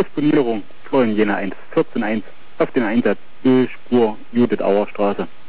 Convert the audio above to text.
Disponierung Florian Jena 1, 14-1 auf den Einsatz, Spur Judith Auer Straße.